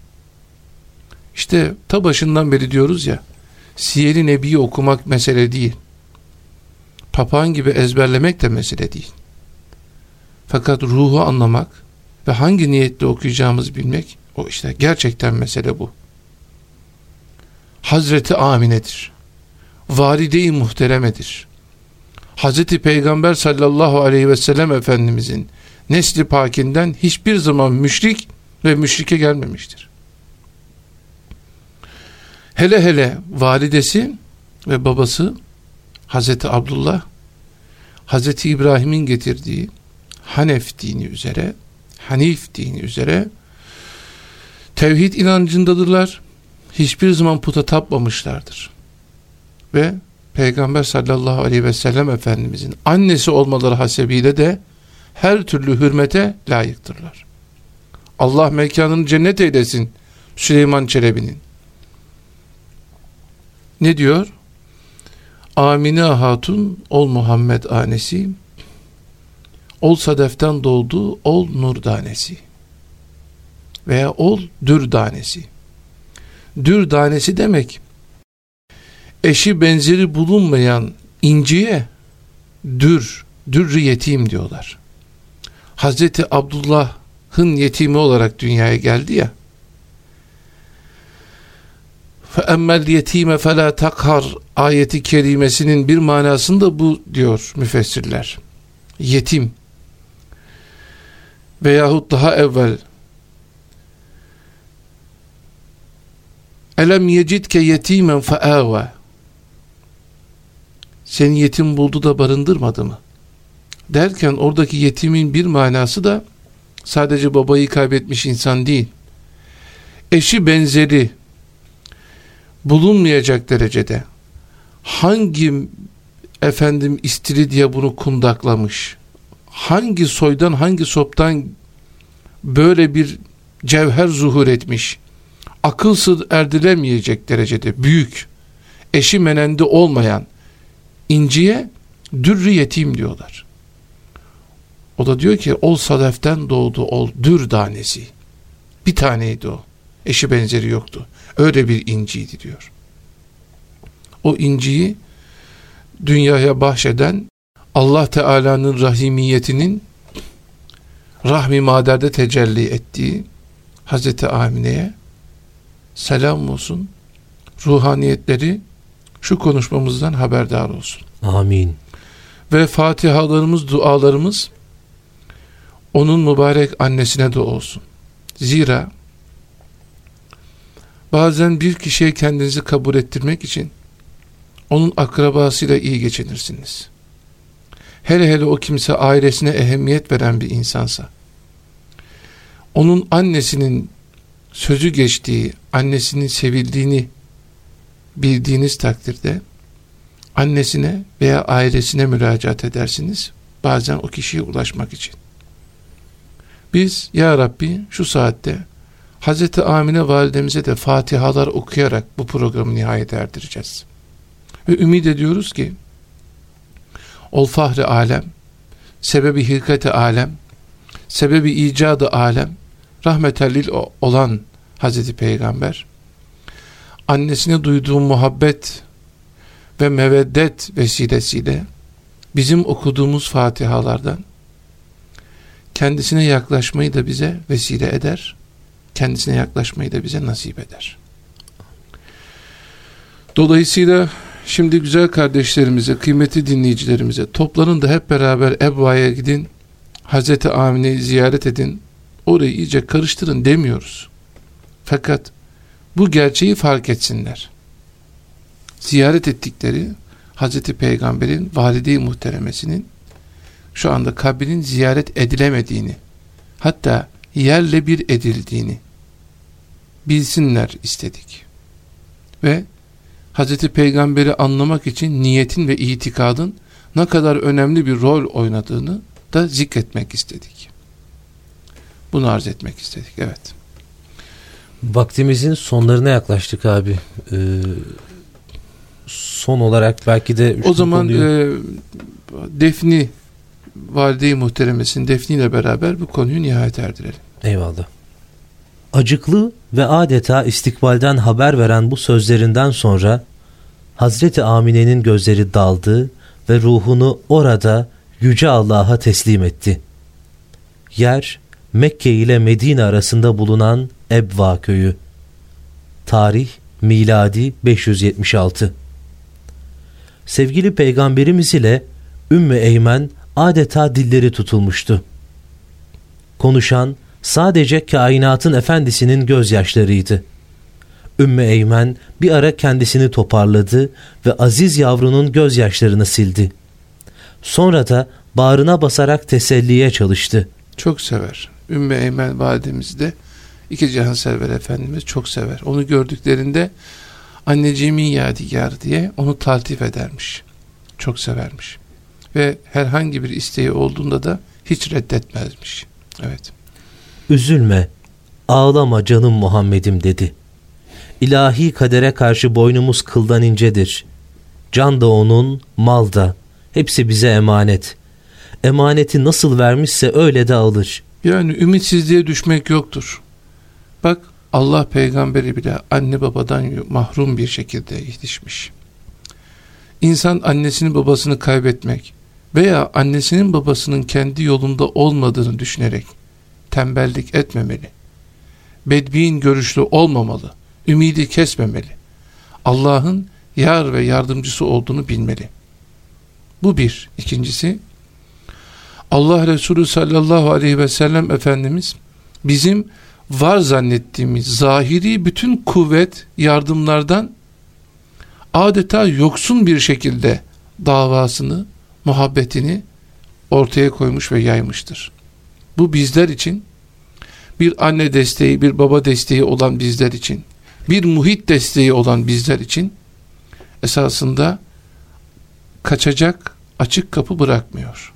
A: İşte ta başından beri diyoruz ya, Siyer-i Nebi'yi okumak mesele değil. Papağan gibi ezberlemek de mesele değil. Fakat ruhu anlamak ve hangi niyetle okuyacağımızı bilmek, o işte gerçekten mesele bu. Hazreti Amine'dir. Valide-i muhteremedir. Hazreti Peygamber sallallahu aleyhi ve sellem Efendimizin nesli pakinden hiçbir zaman müşrik ve müşrike gelmemiştir. Hele hele validesi ve babası Hazreti Abdullah, Hazreti İbrahim'in getirdiği Hanif dini üzere tevhid inancındadırlar. Hiçbir zaman puta tapmamışlardır. Ve Peygamber sallallahu aleyhi ve sellem Efendimizin annesi olmaları hasebiyle de her türlü hürmete layıktırlar. Allah mekanını cennet eylesin Süleyman Çelebi'nin. Ne diyor? Amine Hatun ol Muhammed anesi, ol sadeften doğdu ol nur tanesi veya ol dür tanesi. Dür tanesi demek, eşi benzeri bulunmayan inciye dürrü yetim diyorlar. Hazreti Abdullah'ın yetimi olarak dünyaya geldi ya, فَاَمَّا الْيَت۪يمَ فَلَا تَقْهَرْ ayeti kerimesinin bir manasında bu diyor müfessirler. Yetim veyahut daha evvel elem yecidke yetimen feâve, seni yetim buldu da barındırmadı mı derken oradaki yetimin bir manası da sadece babayı kaybetmiş insan değil, eşi benzeri bulunmayacak derecede hangi istiridye bunu kundaklamış, hangi soydan hangi soptan böyle bir cevher zuhur etmiş, akıl sır erdilemeyecek derecede büyük, eşi menendi olmayan inciye dürrü yetim diyorlar. O da diyor ki ol sadeften doğdu ol dür tanesi. Bir taneydi o. Eşi benzeri yoktu. Öyle bir inciydi diyor. O inciyi dünyaya bahşeden Allah Teala'nın rahimiyetinin rahmi maderde tecelli ettiği Hazreti Amine'ye selam olsun. Ruhaniyetleri şu konuşmamızdan haberdar olsun.
B: Amin.
A: Ve fatihalarımız, dualarımız onun mübarek annesine de olsun. Zira bazen bir kişiye kendinizi kabul ettirmek için onun akrabasıyla iyi geçinirsiniz. Hele hele o kimse ailesine ehemmiyet veren bir insansa, onun annesinin sözü geçtiği, annesinin sevildiğini bildiğiniz takdirde annesine veya ailesine müracaat edersiniz. Bazen o kişiye ulaşmak için. Biz ya Rabbi şu saatte Hazreti Amine validemize de fatihalar okuyarak bu programı nihayet erdireceğiz. Ve ümit ediyoruz ki ol fahri alem, sebebi hilkati alem, sebebi icadı alem, rahmetellil olan Hazreti Peygamber annesine duyduğu muhabbet ve meveddet vesilesiyle bizim okuduğumuz fatihalardan kendisine yaklaşmayı da bize vesile eder, kendisine yaklaşmayı da bize nasip eder. Dolayısıyla şimdi güzel kardeşlerimize, kıymetli dinleyicilerimize, toplanın da hep beraber Ebva'ya gidin, Hazreti Amine'yi ziyaret edin, orayı iyice karıştırın demiyoruz. Fakat bu gerçeği fark etsinler. Ziyaret ettikleri Hazreti Peygamber'in valide-i muhteremesinin şu anda kabrinin ziyaret edilemediğini, hatta yerle bir edildiğini bilsinler istedik. Ve Hazreti Peygamber'i anlamak için niyetin ve itikadın ne kadar önemli bir rol oynadığını da zikretmek istedik. Bunu arz etmek istedik, evet.
B: Vaktimizin sonlarına yaklaştık abi. Son olarak belki de
A: o zaman Defni, valide-i muhteremesinin defniyle beraber bu konuyu nihayet erdirelim.
B: Eyvallah. Acıklı ve adeta istikbalden haber veren bu sözlerinden sonra Hazreti Amine'nin gözleri daldı ve ruhunu orada Yüce Allah'a teslim etti. Yer Mekke ile Medine arasında bulunan Ebva köyü. Tarih miladi 576. Sevgili Peygamberimiz ile Ümmü Eymen adeta dilleri tutulmuştu. Konuşan sadece kainatın efendisinin gözyaşlarıydı. Ümmü Eymen bir ara kendisini toparladı ve aziz yavrunun gözyaşlarını sildi. Sonra da bağrına basarak teselliye çalıştı.
A: Çok sever. Ümmü Eymen validemiz de iki cihanserver Efendimiz çok sever. Onu gördüklerinde anneciğimin yadigarı diye onu taltif edermiş. Çok severmiş. Ve herhangi bir isteği olduğunda da hiç reddetmezmiş. Evet.
B: Üzülme, ağlama canım Muhammed'im dedi. İlahi kadere karşı boynumuz kıldan incedir. Can da onun, mal da. Hepsi bize emanet. Emaneti nasıl vermişse öyle de alır.
A: Yani ümitsizliğe düşmek yoktur. Bak, Allah peygamberi bile anne babadan mahrum bir şekilde yetişmiş. İnsan annesini babasını kaybetmek veya annesinin babasının kendi yolunda olmadığını düşünerek tembellik etmemeli. Bedbin görüşlü olmamalı. Ümidi kesmemeli. Allah'ın yar ve yardımcısı olduğunu bilmeli. Bu bir. İkincisi, Allah Resulü sallallahu aleyhi ve sellem Efendimiz bizim var zannettiğimiz zahiri bütün kuvvet, yardımlardan adeta yoksun bir şekilde davasını, muhabbetini ortaya koymuş ve yaymıştır. Bu bizler için, bir anne desteği, bir baba desteği olan bizler için, bir muhit desteği olan bizler için esasında kaçacak açık kapı bırakmıyor.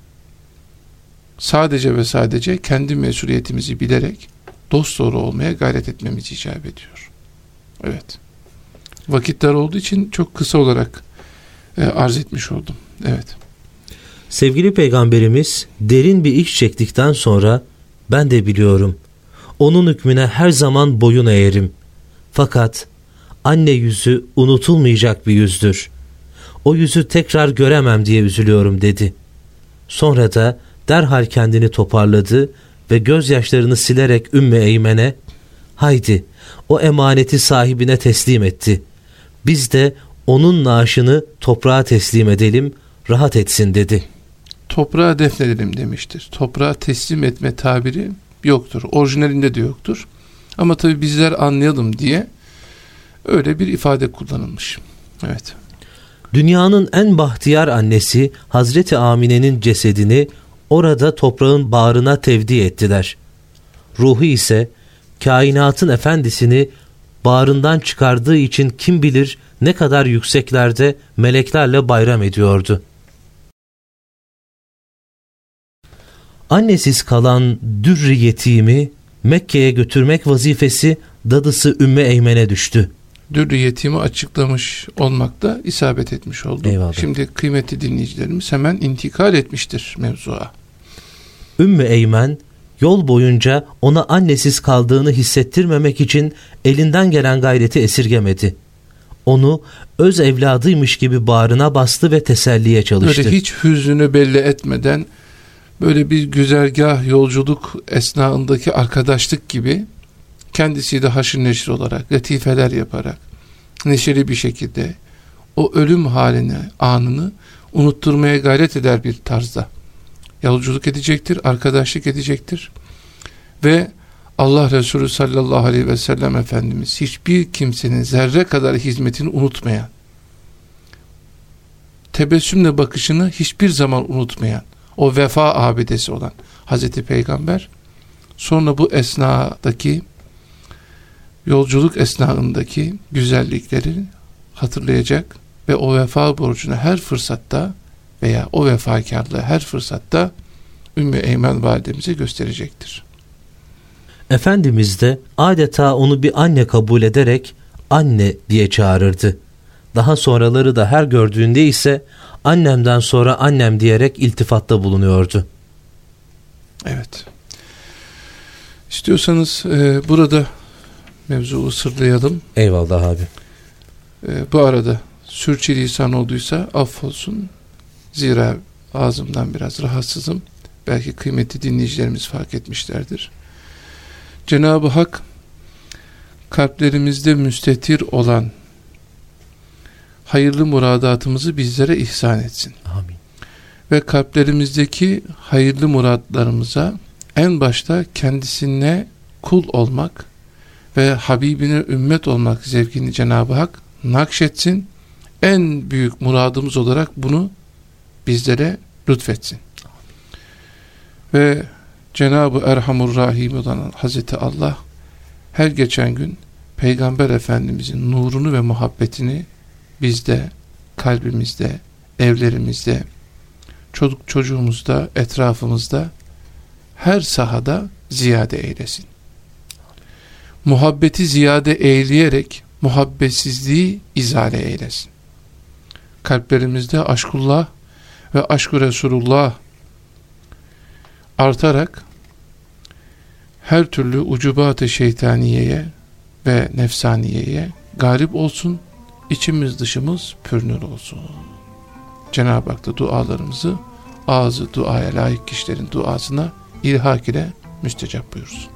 A: Sadece ve sadece kendi mesuliyetimizi bilerek dosdoğru olmaya gayret etmemizi icap ediyor. Evet. Vakitler olduğu için çok kısa olarak arz etmiş oldum. Evet.
B: Sevgili Peygamberimiz derin bir iş çektikten sonra ben de biliyorum. Onun hükmüne her zaman boyun eğerim. Fakat anne yüzü unutulmayacak bir yüzdür. O yüzü tekrar göremem diye üzülüyorum dedi. Sonra da derhal kendini toparladı ve gözyaşlarını silerek Ümmü Eymen'e haydi o emaneti sahibine teslim etti. Biz de onun naaşını toprağa teslim edelim, rahat etsin dedi.
A: Toprağa defnedelim demiştir. Toprağa teslim etme tabiri yoktur. Orijinalinde de yoktur. Ama tabi bizler anlayalım diye öyle bir ifade kullanılmış. Evet.
B: Dünyanın en bahtiyar annesi Hazreti Amine'nin cesedini orada toprağın bağrına tevdi ettiler. Ruhu ise kainatın efendisini bağrından çıkardığı için kim bilir ne kadar yükseklerde meleklerle bayram ediyordu. Annesiz kalan Dürri yetimi Mekke'ye götürmek vazifesi dadısı Ümmü Eymen'e düştü.
A: Dürri yetimi açıklamış olmakta isabet etmiş oldu.
B: Eyvallah.
A: Şimdi kıymetli dinleyicilerimiz hemen intikal etmiştir mevzuya.
B: Ümmü Eymen yol boyunca ona annesiz kaldığını hissettirmemek için elinden gelen gayreti esirgemedi. Onu öz evladıymış gibi bağrına bastı ve teselliye çalıştı.
A: Böyle hiç hüznünü belli etmeden, böyle bir güzergah yolculuk esnasındaki arkadaşlık gibi kendisiyle haşır neşir olarak, latifeler yaparak, neşeli bir şekilde, o ölüm halini, anını unutturmaya gayret eder bir tarzda yolculuk edecektir, arkadaşlık edecektir. Ve Allah Resulü sallallahu aleyhi ve sellem Efendimiz hiçbir kimsenin zerre kadar hizmetini unutmayan, tebessümle bakışını hiçbir zaman unutmayan, o vefa abidesi olan Hazreti Peygamber, sonra bu esnadaki, yolculuk esnasındaki güzellikleri hatırlayacak ve o vefa borcunu her fırsatta veya o vefakarlığı her fırsatta Ümmü Eymen validemize gösterecektir.
B: Efendimiz de adeta onu bir anne kabul ederek anne diye çağırırdı. Daha sonraları da her gördüğünde ise annemden sonra annem diyerek iltifatta bulunuyordu.
A: Evet. İstiyorsanız burada mevzuu sırlayalım.
B: Eyvallah abi.
A: Bu arada sürçülisan olduysa affolsun. Zira ağzımdan biraz rahatsızım. Belki kıymetli dinleyicilerimiz fark etmişlerdir. Cenab-ı Hak kalplerimizde müstetir olan hayırlı muradatımızı bizlere ihsan etsin.
B: Amin.
A: Ve kalplerimizdeki hayırlı muratlarımıza en başta kendisine kul olmak ve Habibine ümmet olmak zevkini Cenab-ı Hak nakşetsin. En büyük muradımız olarak bunu bizlere lütfetsin. Ve Cenab-ı Erhamur Rahim olan Hazreti Allah her geçen gün Peygamber Efendimizin nurunu ve muhabbetini bizde, kalbimizde, evlerimizde, çocuğumuzda, etrafımızda, her sahada ziyade eylesin. Muhabbeti ziyade eyleyerek muhabbetsizliği izale eylesin. Kalplerimizde aşkullah ve aşk-ı Resulullah artarak her türlü ucubat-ı şeytaniyeye ve nefsaniyeye galip olsun, içimiz dışımız pürnür olsun. Cenab-ı Hak da dualarımızı ağzı duaya layık kişilerin duasına ilhak ile müstecap buyursun.